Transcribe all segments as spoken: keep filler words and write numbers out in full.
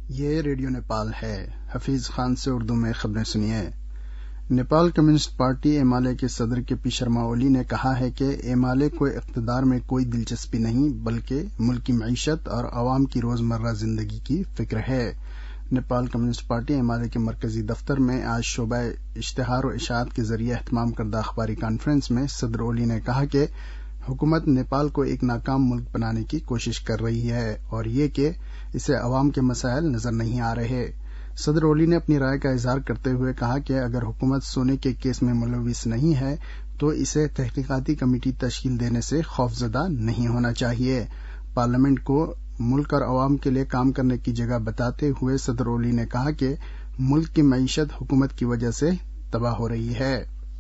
یہ ریڈیو نیپال ہے۔ حفیظ خان سے اردو میں خبریں سنیے۔ Nepal Communist Party M L A کے صدر کے پی شرما اولی نے کہا ہے کہ ایم ایل اے کو اقتدار میں کوئی دلچسپی نہیں بلکہ ملک کی معیشت اور عوام کی روزمرہ زندگی کی فکر ہے۔ Nepal Communist Party M L A کے مرکزی دفتر میں آج شعبہ اشتہار و اشاعت کے ذریعے اہتمام کردہ اخباری کانفرنس میں صدر اولی نے کہا کہ حکومت نیپال کو ایک ناکام ملک بنانے کی کوشش کر رہی ہے اور یہ کہ اسے عوام کے مسائل نظر نہیں آ رہے۔ صدر اولی نے اپنی رائے کا اظہار کرتے ہوئے کہا کہ اگر حکومت سونے کے کیس میں ملوث نہیں ہے تو اسے تحقیقاتی کمیٹی تشکیل دینے سے خوفزدہ نہیں ہونا چاہیے۔ پارلیمنٹ کو ملک اور عوام کے لیے کام کرنے کی جگہ بتاتے ہوئے صدر اولی نے کہا کہ ملک کی معیشت حکومت کی وجہ سے تباہ ہو رہی ہے۔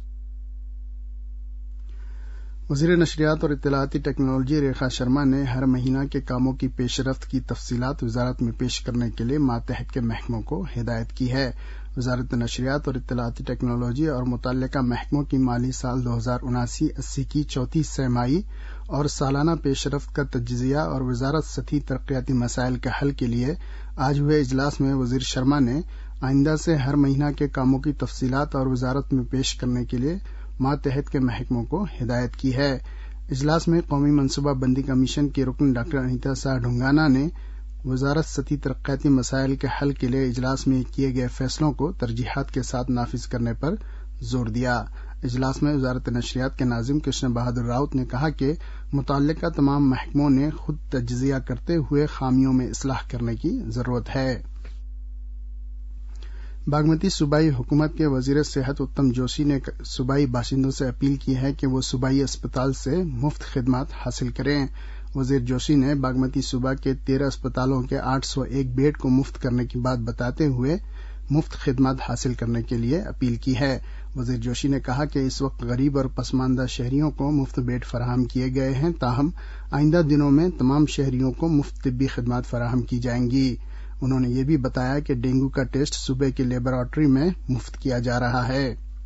وزیر نشریات اور اطلاعاتی ٹیکنالوجی ریکھا شرما نے ہر مہینہ کے کاموں کی پیش رفت کی تفصیلات وزارت میں پیش کرنے کے لیے ماتحت کے محکموں کو ہدایت کی ہے۔ وزارت نشریات اور اطلاعاتی ٹیکنالوجی اور متعلقہ محکموں کی مالی سال دو ہزار اناسی اسی کی چوتھی سہ-ماہی اور سالانہ پیش رفت کا تجزیہ اور وزارت سطحی ترقیاتی مسائل کے حل کے لیے آج ہوئے اجلاس میں وزیر شرما نے آئندہ سے ہر مہینہ کے کاموں کی تفصیلات اور وزارت میں پیش کرنے کے لیے ماتحت کے محکموں کو ہدایت کی ہے۔ اجلاس میں قومی منصوبہ بندی کمیشن کی رکن ڈاکٹر انیتا ساہ ڈھونگانا نے وزارت سطحی ترقیاتی مسائل کے حل کے لیے اجلاس میں کیے گئے فیصلوں کو ترجیحات کے ساتھ نافذ کرنے پر زور دیا۔ اجلاس میں وزارت نشریات کے ناظم کرشن بہادر راؤت نے کہا کہ متعلقہ تمام محکموں نے خود تجزیہ کرتے ہوئے خامیوں میں اصلاح کرنے کی ضرورت ہے۔ باگمتی صوبائی حکومت کے وزیر صحت اتم جوشی نے صوبائی باشندوں سے اپیل کی ہے کہ وہ صوبائی اسپتال سے مفت خدمات حاصل کریں۔ وزیر جوشی نے باگمتی صوبہ کے تیرہ اسپتالوں کے آٹھ سو ایک بیڈ کو مفت کرنے کی بات بتاتے ہوئے مفت خدمات حاصل کرنے کے لیے اپیل کی ہے۔ وزیر جوشی نے کہا کہ اس وقت غریب اور پسماندہ شہریوں کو مفت بیڈ فراہم کیے گئے ہیں، تاہم آئندہ دنوں میں تمام شہریوں کو مفت طبی خدمات فراہم کی جائیں گی۔ انہوں نے یہ بھی بتایا کہ ڈینگو کا ٹیسٹ صوبے کی لیبارٹری میں مفت کیا جا رہا ہے۔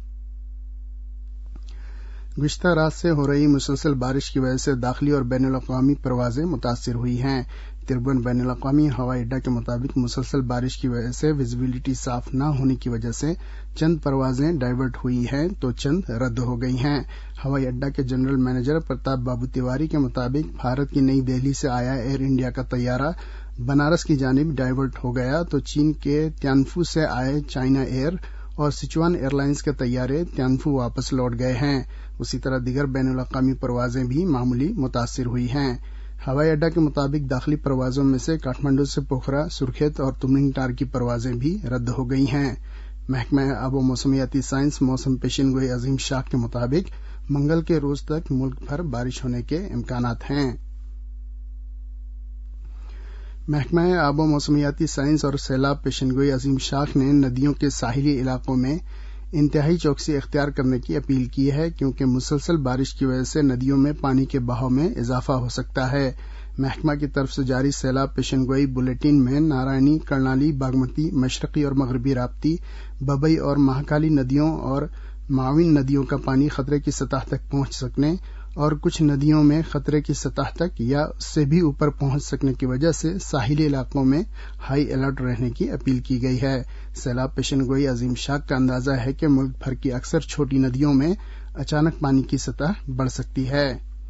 گزشتہ رات سے ہو رہی مسلسل بارش کی وجہ سے داخلی اور بین الاقوامی پروازیں متاثر ہوئی ہیں۔ تربون بین الاقوامی ہوائی اڈہ کے مطابق مسلسل بارش کی وجہ سے ویزیبلٹی صاف نہ ہونے کی وجہ سے چند پروازیں ڈائیورٹ ہوئی ہیں تو چند رد ہو گئی ہیں۔ ہوائی اڈہ کے جنرل مینیجر پرتاپ بابو تیواری کے مطابق بھارت کی نئی دہلی سے آیا ایئر انڈیا کا طیارہ بنارس کی جانب ڈائیورٹ ہو گیا تو چین کے تیانفو سے آئے چائنا ایئر اور سچوان ایئر لائنز کے طیارے تیانفو واپس لوٹ گئے ہیں۔ اسی طرح دیگر بین الاقوامی پروازیں بھی معمولی متاثر ہوئی ہیں۔ ہوائی اڈہ کے مطابق داخلی پروازوں میں سے کاٹھمنڈو سے پوکھرا، سرخیت اور تملنگ ٹار کی پروازیں بھی رد ہو گئی ہیں۔ محکمہ آب و موسمیاتی سائنس موسم پیشن گوئی عظیم شاہ کے مطابق منگل کے روز تک ملک بھر بارش ہونے کے امکانات ہیں۔ محکمہ آب و موسمیاتی سائنس اور سیلاب پیشن گوئی عظیم شاخ نے ندیوں کے ساحلی علاقوں میں انتہائی چوکسی اختیار کرنے کی اپیل کی ہے کیونکہ مسلسل بارش کی وجہ سے ندیوں میں پانی کے بہاؤ میں اضافہ ہو سکتا ہے۔ محکمہ کی طرف سے جاری سیلاب پیشن گوئی بلیٹن میں نارائنی، کرنالی، باگمتی، مشرقی اور مغربی راپتی، ببئی اور مہاکالی ندیوں اور معاون ندیوں کا پانی خطرے کی سطح تک پہنچ سکنے اور کچھ ندیوں میں خطرے کی سطح تک یا اس سے بھی اوپر پہنچ سکنے کی وجہ سے ساحلی علاقوں میں ہائی الرٹ رہنے کی اپیل کی گئی ہے۔ سیلاب پیشن گوئی عظیم شاخ کا اندازہ ہے کہ ملک بھر کی اکثر چھوٹی ندیوں میں اچانک پانی کی سطح بڑھ سکتی ہے۔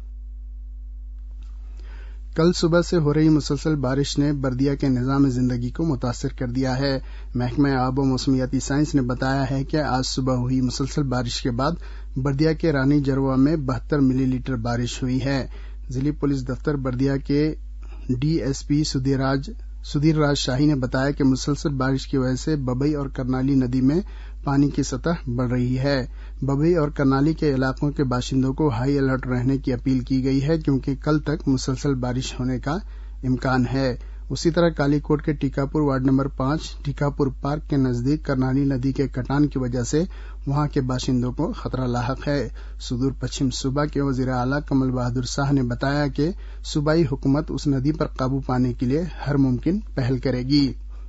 کل صبح سے ہو رہی مسلسل بارش نے بردیا کے نظام زندگی کو متاثر کر دیا ہے۔ محکمہ آب و موسمیاتی سائنس نے بتایا ہے کہ آج صبح ہوئی مسلسل بارش کے بعد بردیا کے رانی جروا میں بہتر ملی لیٹر بارش ہوئی ہے۔ ضلع پولیس دفتر بردیا کے D S P Sudhir Raj Sudhir Raj Shahi نے بتایا کہ مسلسل بارش کی وجہ سے ببئی اور کرنالی ندی میں پانی کی سطح بڑھ رہی ہے۔ ببئی اور کرنالی کے علاقوں کے باشندوں کو ہائی الرٹ رہنے کی اپیل کی گئی ہے کیونکہ کل تک مسلسل بارش ہونے کا امکان ہے۔ اسی طرح کالی کوٹ کے ٹیکاپور وارڈ نمبر پانچ ٹیکاپور پارک کے نزدیک کرنالی ندی کے کٹان کی وجہ سے وہاں کے باشندوں کو خطرہ لاحق ہے۔ سدور پچھم صوبہ کے وزیر اعلیٰ کمل بہادر شاہ نے بتایا کہ صوبائی حکومت اس ندی پر قابو پانے کے لیے ہر ممکن پہل کرے گی۔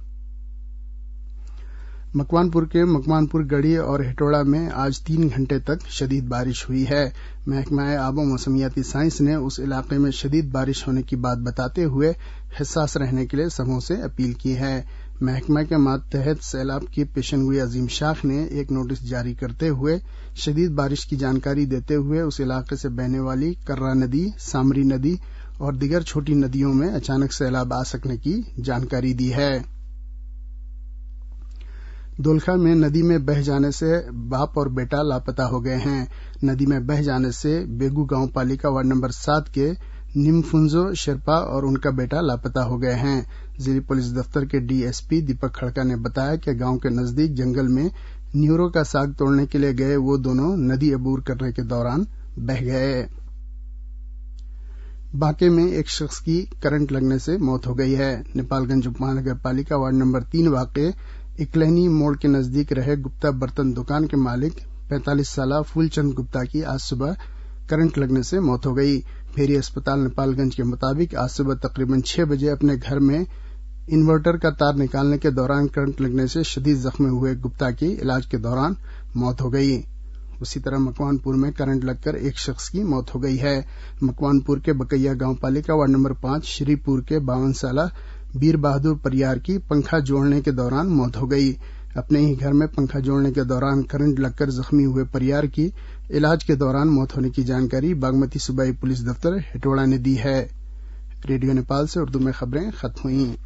مکوان پور کے مکوان پور گڑھی اور ہٹوڑا میں آج تین گھنٹے تک شدید بارش ہوئی ہے۔ محکمہ آب و موسمیاتی سائنس نے اس علاقے میں شدید بارش ہونے کی بات بتاتے ہوئے حساس رہنے کے لیے سبھوں سے اپیل کی ہے۔ محکمہ کے ماتحت سیلاب کی پیشن گوئی عظیم شاخ نے ایک نوٹس جاری کرتے ہوئے شدید بارش کی جانکاری دیتے ہوئے اس علاقے سے بہنے والی کرا ندی، سامری ندی اور دیگر چھوٹی ندیوں میں اچانک سیلاب آ سکنے کی جانکاری دی ہے۔ دولکھا میں ندی میں بہہ جانے سے باپ اور بیٹا لاپتہ ہو گئے ہیں۔ ندی میں بہہ جانے سے بیگو گاؤں پالیکا وارڈ نمبر سات کے نمفنزو شرپا اور ان کا بیٹا لاپتہ ہو گئے ہیں۔ ضلع پولیس دفتر کے D S P Deepak Khadka نے بتایا کہ گاؤں کے نزدیک جنگل میں نیورو کا ساگ توڑنے کے لیے گئے وہ دونوں ندی عبور کرنے کے دوران بہہ گئے۔ بانکے میں ایک شخص کی کرنٹ لگنے سے موت ہو گئی ہے۔ نیپال گنج اپ مہانگر پالیکا وارڈ نمبر تین واقع اکلینی موڑ کے نزدیک رہے گپتا برتن دکان کے مالک پینتالیس سالہ پھول چند گپتا کی آج صبح کرنٹ لگنے سے موت ہو گئی۔ بھیری اسپتال نیپال گنج کے مطابق آج صبح تقریباً چھ بجے اپنے گھر میں انورٹر کا تار نکالنے کے دوران کرنٹ لگنے سے شدید زخمی ہوئے گپتا کی علاج کے دوران موت ہو گئی۔ اسی طرح مکوان پور میں کرنٹ لگ کر ایک شخص کی موت ہو گئی ہے۔ مکوان پور کے بکیا گاؤں پالیکا وارڈ نمبر پانچ شری پور کے باون سالہ بیر بہادر پریار کی پنکھا جوڑنے کے دوران موت ہو گئی۔ اپنے ہی گھر میں پنکھا جوڑنے کے دوران کرنٹ لگ کر زخمی ہوئے پریار کی علاج کے دوران موت ہونے کی جانکاری باگمتی صوبائی پولیس دفتر ہٹوڑا نے دی ہے۔ ریڈیو نیپال سے اردو میں خبریں ختم ہوئیں۔